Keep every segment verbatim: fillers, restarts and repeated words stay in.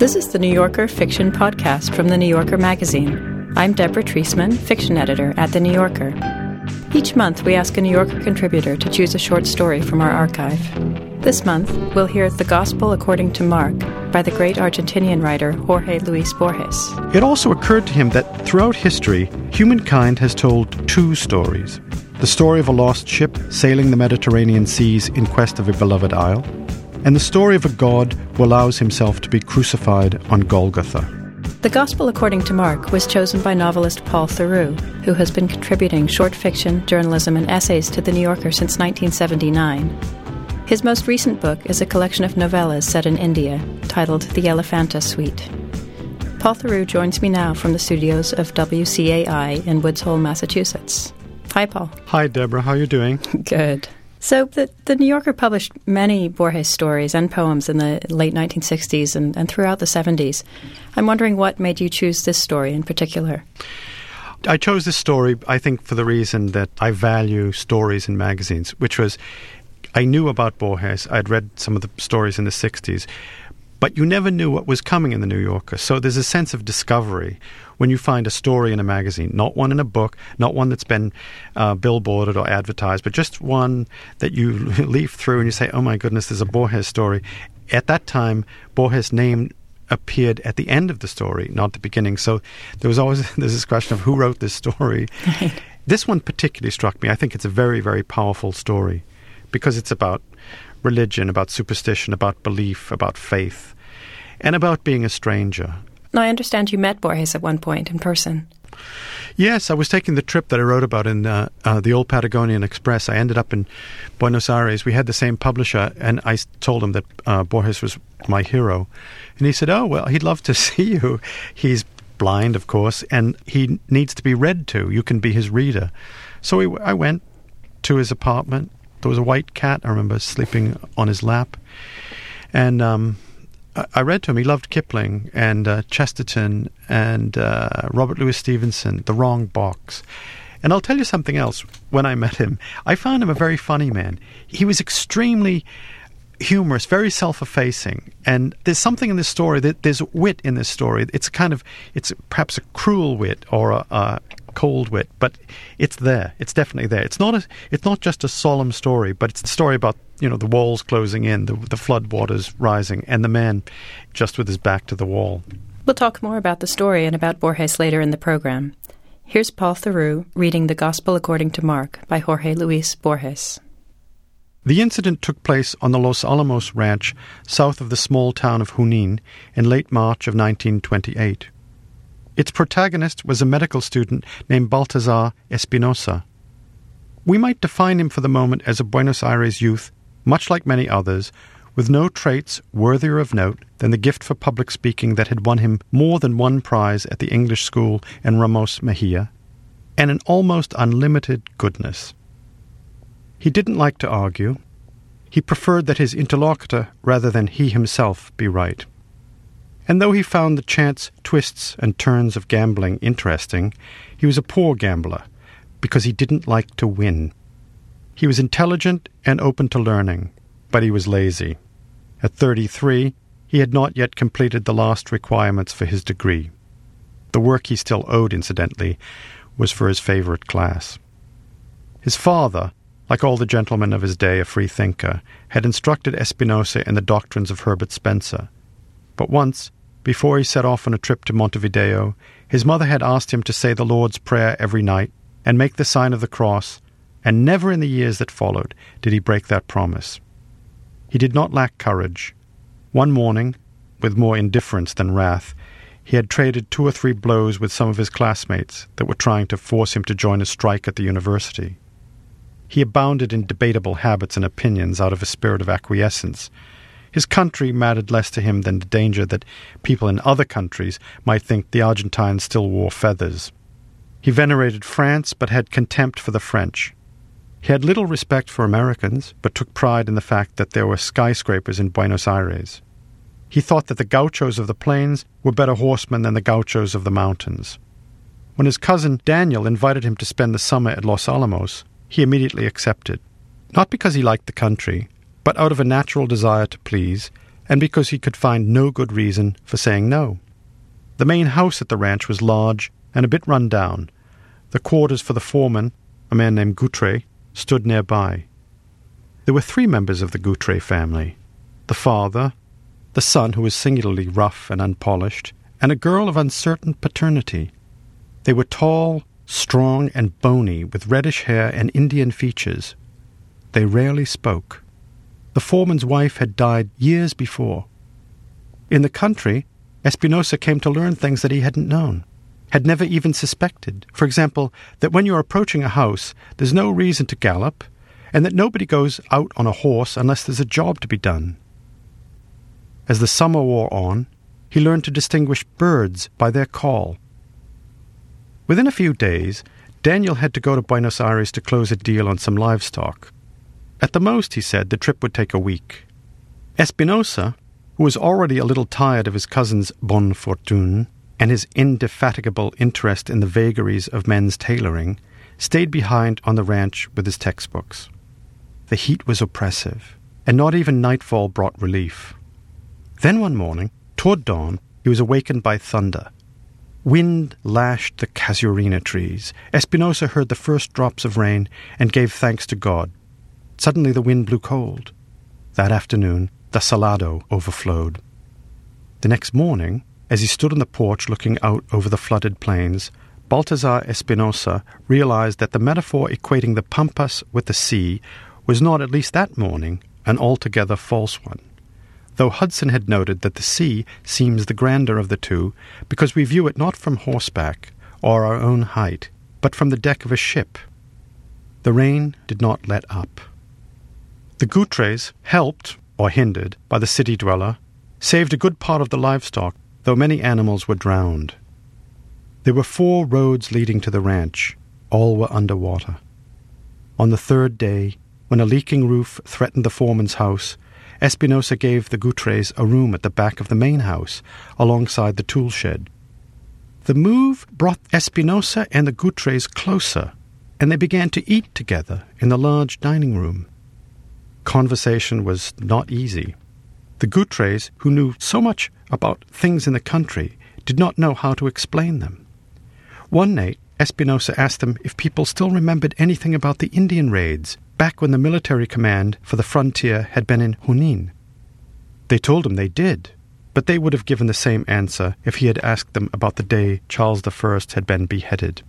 This is the New Yorker Fiction Podcast from The New Yorker magazine. I'm Deborah Treisman, fiction editor at The New Yorker. Each month, we ask a New Yorker contributor to choose a short story from our archive. This month, we'll hear The Gospel According to Mark by the great Argentinian writer Jorge Luis Borges. It also occurred to him that throughout history, humankind has told two stories. The story of a lost ship sailing the Mediterranean seas in quest of a beloved isle, and the story of a God who allows himself to be crucified on Golgotha. The Gospel According to Mark was chosen by novelist Paul Theroux, who has been contributing short fiction, journalism, and essays to The New Yorker since nineteen seventy-nine. His most recent book is a collection of novellas set in India, titled The Elephanta Suite. Paul Theroux joins me now from the studios of W C A I in Woods Hole, Massachusetts. Hi, Paul. Hi, Deborah. How are you doing? Good. So the, the New Yorker published many Borges stories and poems in the late nineteen sixties and, and throughout the seventies. I'm wondering what made you choose this story in particular. I chose this story, I think, for the reason that I value stories in magazines, which was I knew about Borges. I'd read some of the stories in the sixties, but you never knew what was coming in the New Yorker. So there's a sense of discovery when you find a story in a magazine, not one in a book, not one that's been uh, billboarded or advertised, but just one that you leaf through and you say, oh my goodness, there's a Borges story. At that time, Borges' name appeared at the end of the story, not the beginning. So there was always there's this question of who wrote this story. This one particularly struck me. I think it's a very, very powerful story because it's about religion, about superstition, about belief, about faith, and about being a stranger. Now, I understand you met Borges at one point in person. Yes, I was taking the trip that I wrote about in uh, uh, the Old Patagonian Express. I ended up in Buenos Aires. We had the same publisher, and I told him that uh, Borges was my hero. And he said, oh, well, he'd love to see you. He's blind, of course, and he needs to be read to. You can be his reader. So we, I went to his apartment. There was a white cat, I remember, sleeping on his lap. And um, I read to him. He loved Kipling and uh, Chesterton and uh, Robert Louis Stevenson, The Wrong Box. And I'll tell you something else. When I met him, I found him a very funny man. He was extremely humorous, very self-effacing. And there's something in this story, that there's wit in this story. It's kind of, it's perhaps a cruel wit or a, a cold wit, but it's there. It's definitely there. It's not a, it's not just a solemn story, but it's a story about, you know, the walls closing in, the, the flood waters rising, and the man just with his back to the wall. We'll talk more about the story and about Borges later in the program. Here's Paul Theroux reading The Gospel According to Mark by Jorge Luis Borges. The incident took place on the Los Alamos ranch south of the small town of Junín in late March of nineteen twenty-eight. Its protagonist was a medical student named Baltazar Espinosa. We might define him for the moment as a Buenos Aires youth, much like many others, with no traits worthier of note than the gift for public speaking that had won him more than one prize at the English school in Ramos Mejia, and an almost unlimited goodness. He didn't like to argue. He preferred that his interlocutor rather than he himself be right. And though he found the chance twists and turns of gambling interesting, he was a poor gambler because he didn't like to win. He was intelligent and open to learning, but he was lazy. At thirty-three, he had not yet completed the last requirements for his degree. The work he still owed, incidentally, was for his favorite class. His father, like all the gentlemen of his day, a free thinker, had instructed Espinosa in the doctrines of Herbert Spencer. But once, before he set off on a trip to Montevideo, his mother had asked him to say the Lord's Prayer every night and make the sign of the cross, and never in the years that followed did he break that promise. He did not lack courage. One morning, with more indifference than wrath, he had traded two or three blows with some of his classmates that were trying to force him to join a strike at the university. He abounded in debatable habits and opinions out of a spirit of acquiescence. His country mattered less to him than the danger that people in other countries might think the Argentines still wore feathers. He venerated France, but had contempt for the French. He had little respect for Americans, but took pride in the fact that there were skyscrapers in Buenos Aires. He thought that the gauchos of the plains were better horsemen than the gauchos of the mountains. When his cousin Daniel invited him to spend the summer at Los Alamos, he immediately accepted, not because he liked the country, but out of a natural desire to please, and because he could find no good reason for saying no. The main house at the ranch was large and a bit run down. The quarters for the foreman, a man named Goutre, stood nearby. There were three members of the Goutre family: the father, the son who was singularly rough and unpolished, and a girl of uncertain paternity. They were tall, strong, and bony, with reddish hair and Indian features. They rarely spoke. The foreman's wife had died years before. In the country, Espinosa came to learn things that he hadn't known, had never even suspected. For example, that when you're approaching a house, there's no reason to gallop, and that nobody goes out on a horse unless there's a job to be done. As the summer wore on, he learned to distinguish birds by their call. Within a few days, Daniel had to go to Buenos Aires to close a deal on some livestock. At the most, he said, the trip would take a week. Espinosa, who was already a little tired of his cousin's bonne fortune and his indefatigable interest in the vagaries of men's tailoring, stayed behind on the ranch with his textbooks. The heat was oppressive, and not even nightfall brought relief. Then one morning, toward dawn, he was awakened by thunder. Wind lashed the casuarina trees. Espinosa heard the first drops of rain and gave thanks to God. Suddenly the wind blew cold. That afternoon, the Salado overflowed. The next morning, as he stood on the porch looking out over the flooded plains, Baltazar Espinosa realized that the metaphor equating the Pampas with the sea was not, at least that morning, an altogether false one. Though Hudson had noted that the sea seems the grander of the two because we view it not from horseback or our own height, but from the deck of a ship. The rain did not let up. The Goutres, helped, or hindered, by the city dweller, saved a good part of the livestock, though many animals were drowned. There were four roads leading to the ranch. All were under water. On the third day, when a leaking roof threatened the foreman's house, Espinosa gave the Goutres a room at the back of the main house, alongside the tool shed. The move brought Espinosa and the Goutres closer, and they began to eat together in the large dining room. Conversation was not easy. The Goutres, who knew so much about things in the country, did not know how to explain them. One night, Espinosa asked them if people still remembered anything about the Indian raids, back when the military command for the frontier had been in Junin. They told him they did, but they would have given the same answer if he had asked them about the day Charles the First had been beheaded.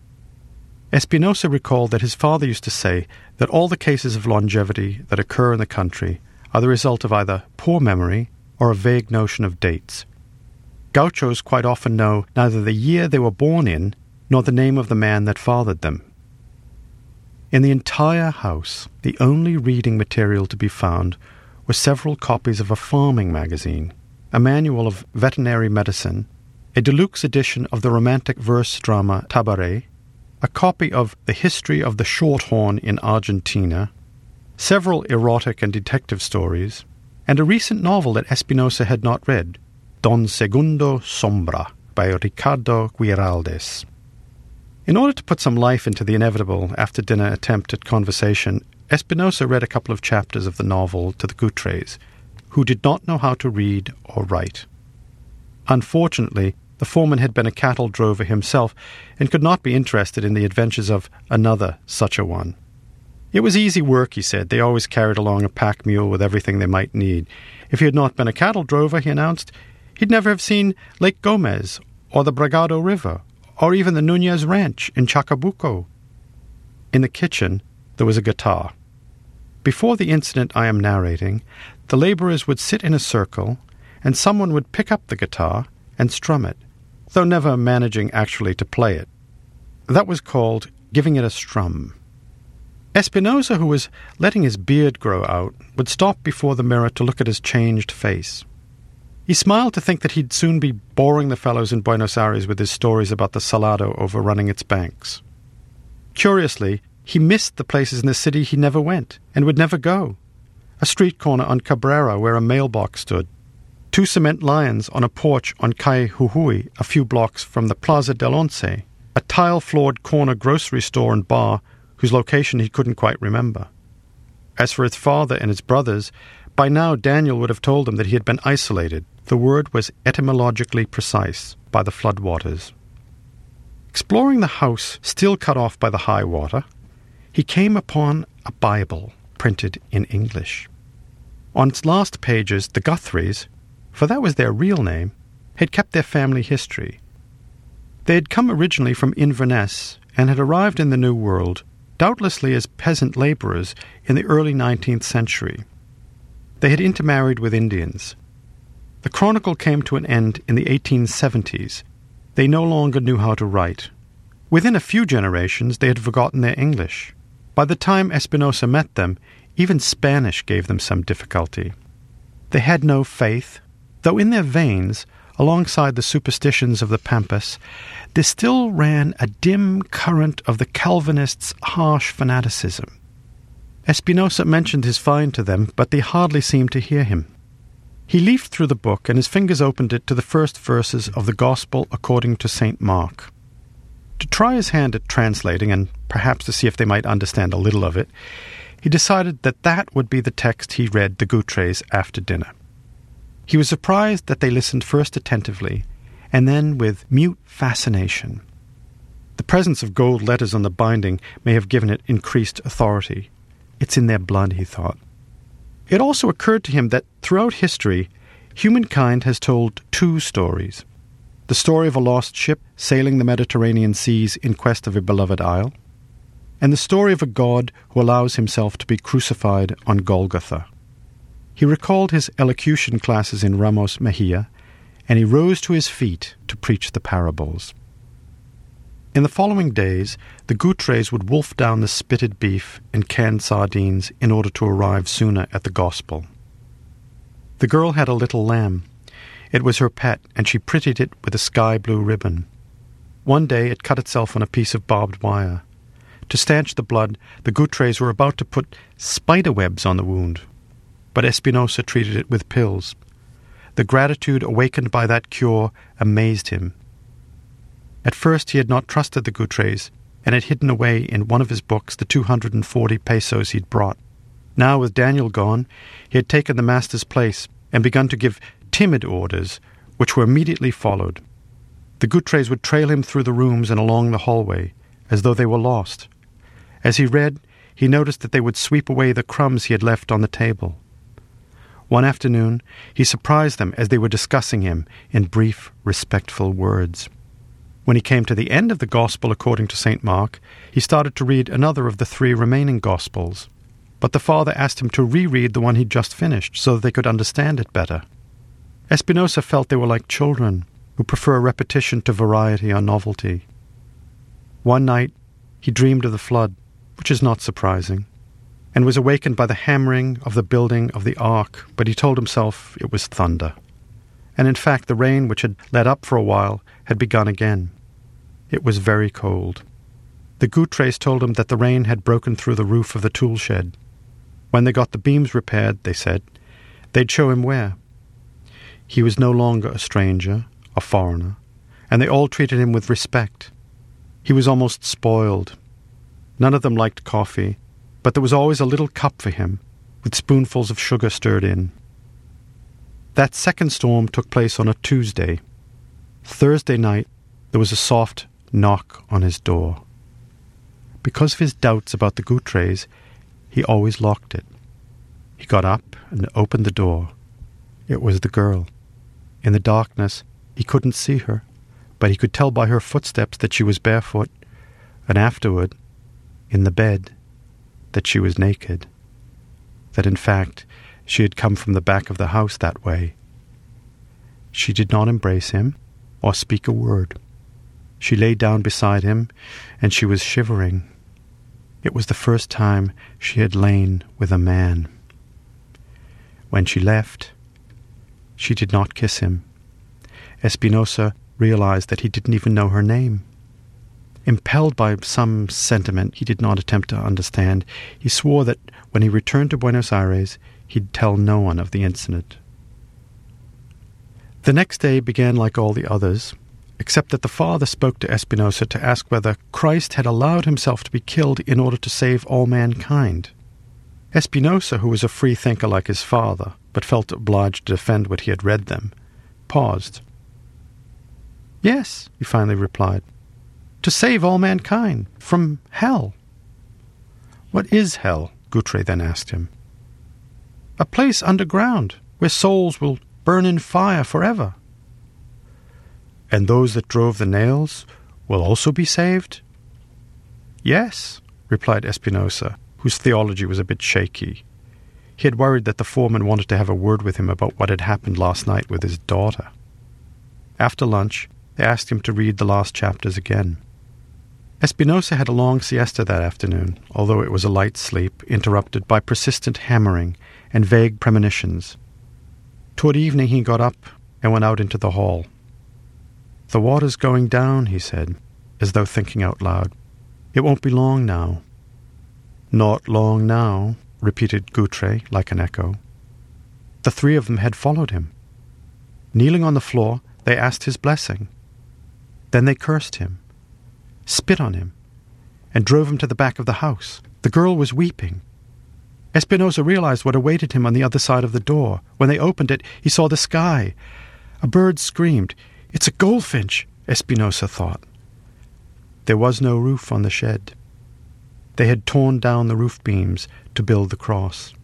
Espinosa recalled that his father used to say that all the cases of longevity that occur in the country are the result of either poor memory or a vague notion of dates. Gauchos quite often know neither the year they were born in nor the name of the man that fathered them. In the entire house, the only reading material to be found were several copies of a farming magazine, a manual of veterinary medicine, a deluxe edition of the romantic verse drama Tabaré, a copy of The History of the Shorthorn in Argentina, several erotic and detective stories, and a recent novel that Espinosa had not read, Don Segundo Sombra, by Ricardo Guiraldes. In order to put some life into the inevitable after-dinner attempt at conversation, Espinosa read a couple of chapters of the novel to the Goutres, who did not know how to read or write. Unfortunately, the foreman had been a cattle drover himself and could not be interested in the adventures of another such a one. It was easy work, he said. They always carried along a pack mule with everything they might need. If he had not been a cattle drover, he announced, he'd never have seen Lake Gomez or the Bragado River or even the Nunez Ranch in Chacabuco. In the kitchen, there was a guitar. Before the incident I am narrating, the laborers would sit in a circle, and someone would pick up the guitar and strum it, though never managing actually to play it. That was called giving it a strum. Espinosa, who was letting his beard grow out, would stop before the mirror to look at his changed face. He smiled to think that he'd soon be boring the fellows in Buenos Aires with his stories about the Salado overrunning its banks. Curiously, he missed the places in the city he never went and would never go. A street corner on Cabrera where a mailbox stood. Two cement lions on a porch on Calle Jujuy, a few blocks from the Plaza del Once. A tile-floored corner grocery store and bar whose location he couldn't quite remember. As for his father and his brothers, By now, Daniel would have told them that he had been isolated. The word was etymologically precise, by the floodwaters. Exploring the house still cut off by the high water, he came upon a Bible printed in English. On its last pages, the Guthries, for that was their real name, had kept their family history. They had come originally from Inverness and had arrived in the New World, doubtlessly as peasant labourers in the early nineteenth century. They had intermarried with Indians. The chronicle came to an end in the eighteen seventies. They no longer knew how to write. Within a few generations, they had forgotten their English. By the time Espinosa met them, even Spanish gave them some difficulty. They had no faith, though in their veins, alongside the superstitions of the Pampas, there still ran a dim current of the Calvinists' harsh fanaticism. Espinosa mentioned his find to them, but they hardly seemed to hear him. He leafed through the book, and his fingers opened it to the first verses of the Gospel according to Saint Mark. To try his hand at translating, and perhaps to see if they might understand a little of it, he decided that that would be the text he read the Goutres after dinner. He was surprised that they listened first attentively, and then with mute fascination. The presence of gold letters on the binding may have given it increased authority. It's in their blood, he thought. It also occurred to him that throughout history, humankind has told two stories. The story of a lost ship sailing the Mediterranean seas in quest of a beloved isle, and the story of a God who allows himself to be crucified on Golgotha. He recalled his elocution classes in Ramos Mejia, and he rose to his feet to preach the parables. In the following days, the Goutres would wolf down the spitted beef and canned sardines in order to arrive sooner at the gospel. The girl had a little lamb. It was her pet, and she prettied it with a sky-blue ribbon. One day it cut itself on a piece of barbed wire. To stanch the blood, the Goutres were about to put spider webs on the wound, but Espinosa treated it with pills. The gratitude awakened by that cure amazed him. At first he had not trusted the Goutres, and had hidden away in one of his books the two hundred and forty pesos he'd brought. Now, with Daniel gone, he had taken the master's place and begun to give timid orders, which were immediately followed. The Goutres would trail him through the rooms and along the hallway, as though they were lost. As he read, he noticed that they would sweep away the crumbs he had left on the table. One afternoon, he surprised them as they were discussing him in brief, respectful words. When he came to the end of the Gospel according to Saint Mark, he started to read another of the three remaining Gospels. But the father asked him to reread the one he'd just finished so that they could understand it better. Espinosa felt they were like children who prefer repetition to variety or novelty. One night, he dreamed of the flood, which is not surprising, and was awakened by the hammering of the building of the ark, but he told himself it was thunder. And in fact, the rain, which had let up for a while, had begun again. It was very cold. The Goutres told him that the rain had broken through the roof of the tool shed. When they got the beams repaired, they said, they'd show him where. He was no longer a stranger, a foreigner, and they all treated him with respect. He was almost spoiled. None of them liked coffee, but there was always a little cup for him, with spoonfuls of sugar stirred in. That second storm took place on a Tuesday. Thursday night, there was a soft knock on his door. Because of his doubts about the Goutres, he always locked it. He got up and opened the door. It was the girl. In the darkness, he couldn't see her, but he could tell by her footsteps that she was barefoot, and afterward, in the bed, that she was naked. That, in fact, she had come from the back of the house that way. She did not embrace him or speak a word. She lay down beside him, and she was shivering. It was the first time she had lain with a man. When she left, she did not kiss him. Espinosa realized that he didn't even know her name. Impelled by some sentiment he did not attempt to understand, he swore that when he returned to Buenos Aires, he'd tell no one of the incident. The next day began like all the others, except that the father spoke to Espinosa to ask whether Christ had allowed himself to be killed in order to save all mankind. Espinosa, who was a free thinker like his father, but felt obliged to defend what he had read them, paused. "Yes," he finally replied, "to save all mankind from hell." "What is hell?" Goutre then asked him. "A place underground, where souls will burn in fire forever." "And those that drove the nails will also be saved?" "Yes," replied Espinosa, whose theology was a bit shaky. He had worried that the foreman wanted to have a word with him about what had happened last night with his daughter. After lunch, they asked him to read the last chapters again. Espinosa had a long siesta that afternoon, although it was a light sleep, interrupted by persistent hammering and vague premonitions. Toward evening he got up and went out into the hall. "The water's going down," he said, as though thinking out loud. "It won't be long now." "Not long now," repeated Goutre like an echo. The three of them had followed him. Kneeling on the floor, they asked his blessing. Then they cursed him, spit on him, and drove him to the back of the house. The girl was weeping. Espinosa realized what awaited him on the other side of the door. When they opened it, he saw the sky. A bird screamed. "It's a goldfinch," Espinosa thought. There was no roof on the shed. They had torn down the roof beams to build the cross.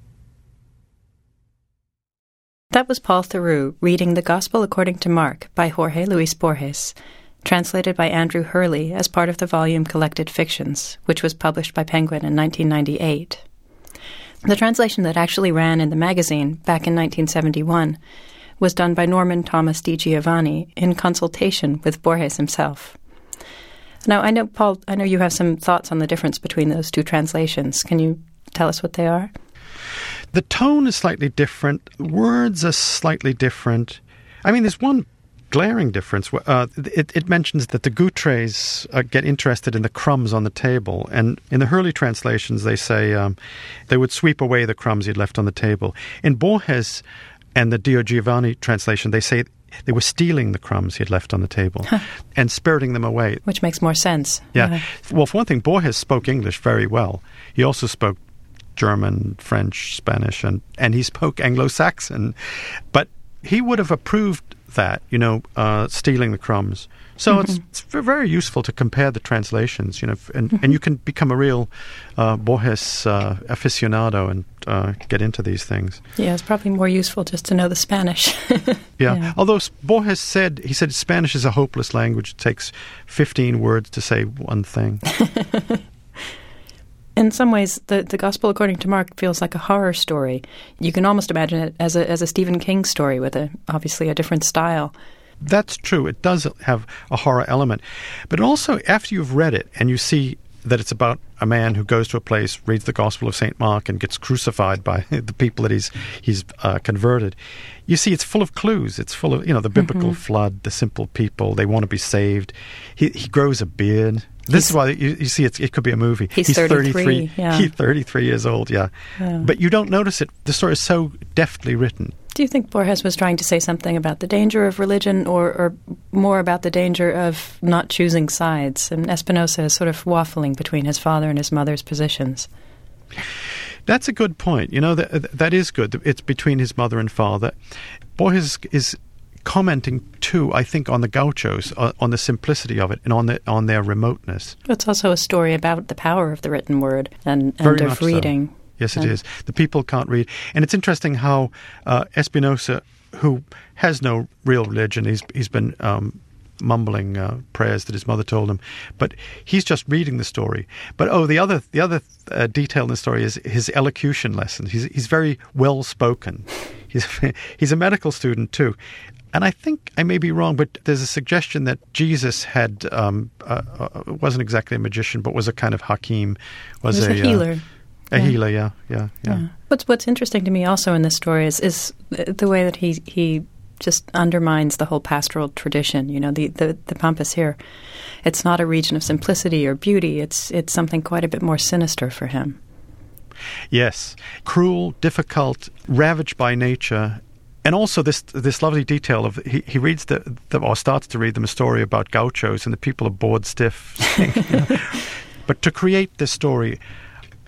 That was Paul Theroux reading The Gospel According to Mark by Jorge Luis Borges, translated by Andrew Hurley as part of the volume Collected Fictions, which was published by Penguin in nineteen ninety-eight. The translation that actually ran in the magazine back in nineteen seventy-one was done by Norman Thomas Di Giovanni in consultation with Borges himself. Now, I know, Paul, I know you have some thoughts on the difference between those two translations. Can you tell us what they are? The tone is slightly different. Words are slightly different. I mean, there's one glaring difference. Uh, it, it mentions that the Goutres uh, get interested in the crumbs on the table. And in the Hurley translations, they say um, they would sweep away the crumbs he'd left on the table. In Borges and the Di Giovanni translation, they say they were stealing the crumbs he had left on the table huh. and spiriting them away. Which makes more sense. Yeah. yeah. Well, for one thing, Borges spoke English very well. He also spoke German, French, Spanish, and, and he spoke Anglo-Saxon. But he would have approved that, you know, uh, stealing the crumbs. So mm-hmm. it's, it's very useful to compare the translations, you know, and, mm-hmm. and you can become a real uh, Borges uh, aficionado and uh, get into these things. Yeah, it's probably more useful just to know the Spanish. yeah. yeah, although Borges said, he said Spanish is a hopeless language. It takes fifteen words to say one thing. In some ways, the, the Gospel According to Mark feels like a horror story. You can almost imagine it as a as a Stephen King story with a obviously a different style. That's true. It does have a horror element. But also, after you've read it and you see that it's about a man who goes to a place, reads the Gospel of Saint Mark, and gets crucified by the people that he's he's uh, converted, you see it's full of clues. It's full of, you know, the biblical mm-hmm. flood, the simple people, they want to be saved. He, he grows a beard. This he's, is why you, you see it's, it could be a movie. He's, he's thirty-three. thirty-three yeah. He's thirty-three years old, yeah. yeah. But you don't notice it. The story is so deftly written. Do you think Borges was trying to say something about the danger of religion or, or more about the danger of not choosing sides? And Espinosa is sort of waffling between his father and his mother's positions. That's a good point. You know, that, that is good. It's between his mother and father. Borges is commenting too, I think, on the gauchos, uh, on the simplicity of it and on the, on their remoteness. It's also a story about the power of the written word and, and of reading. So. Yes, it is. The people can't read. And it's interesting how uh, Espinosa, who has no real religion, he's he's been um, mumbling uh, prayers that his mother told him, but he's just reading the story. But oh, the other the other uh, detail in the story is his elocution lessons. He's he's very well spoken. He's he's a medical student too. And I think I may be wrong, but there's a suggestion that Jesus had um, uh, uh, wasn't exactly a magician, but was a kind of hakim, was, was a, a healer. Uh, A yeah. healer, yeah, yeah, yeah, yeah. What's What's interesting to me also in this story is is the way that he he just undermines the whole pastoral tradition. You know, the, the, the Pampas here, it's not a region of simplicity or beauty. It's it's something quite a bit more sinister for him. Yes, cruel, difficult, ravaged by nature. And also this this lovely detail of he, he reads the, the or starts to read them a story about gauchos and the people are bored stiff. You know? But to create this story,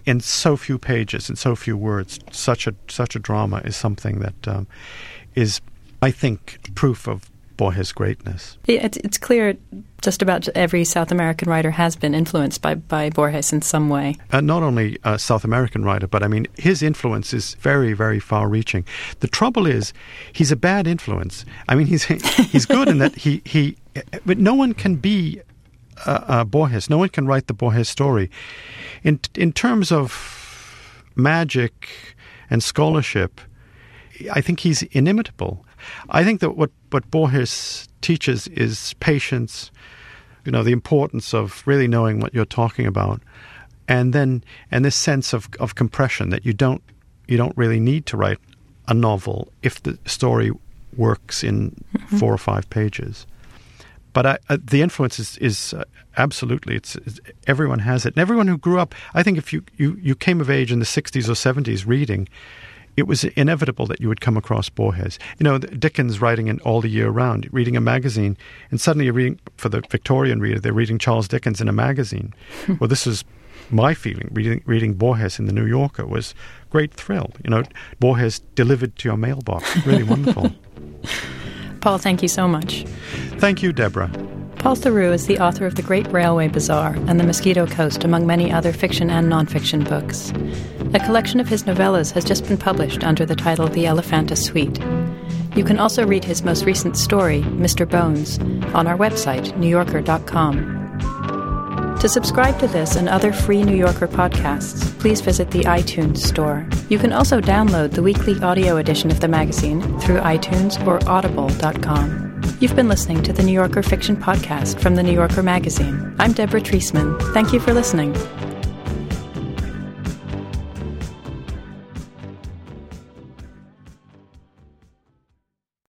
in so few pages, in so few words, such a such a drama is something that um, is, I think, proof of Borges' greatness. It, it's clear just about every South American writer has been influenced by, by Borges in some way. Uh, not only a South American writer, but I mean, his influence is very, very far-reaching. The trouble is, he's a bad influence. I mean, he's he's good in that he, he but no one can be uh, uh, Borges. No one can write the Borges story. In in terms of magic and scholarship, I think he's inimitable. I think that what, what Borges teaches is patience, you know, the importance of really knowing what you're talking about, and then and this sense of, of compression, that you don't you don't really need to write a novel if the story works in mm-hmm. four or five pages. But I, uh, the influence is, is uh, absolutely, it's, it's everyone has it. And everyone who grew up, I think if you, you, you came of age in the sixties or seventies reading, it was inevitable that you would come across Borges. You know, Dickens writing in all the year round, reading a magazine, and suddenly you're reading, for the Victorian reader, they're reading Charles Dickens in a magazine. Well, this is my feeling. Reading, reading Borges in the New Yorker was a great thrill. You know, Borges delivered to your mailbox. Really wonderful. Paul, thank you so much. Thank you, Deborah. Paul Theroux is the author of The Great Railway Bazaar and The Mosquito Coast, among many other fiction and nonfiction books. A collection of his novellas has just been published under the title The Elephanta Suite. You can also read his most recent story, Mister Bones, on our website, new yorker dot com. To subscribe to this and other free New Yorker podcasts, please visit the iTunes store. You can also download the weekly audio edition of the magazine through iTunes or audible dot com. You've been listening to the New Yorker Fiction Podcast from the New Yorker magazine. I'm Deborah Treisman. Thank you for listening.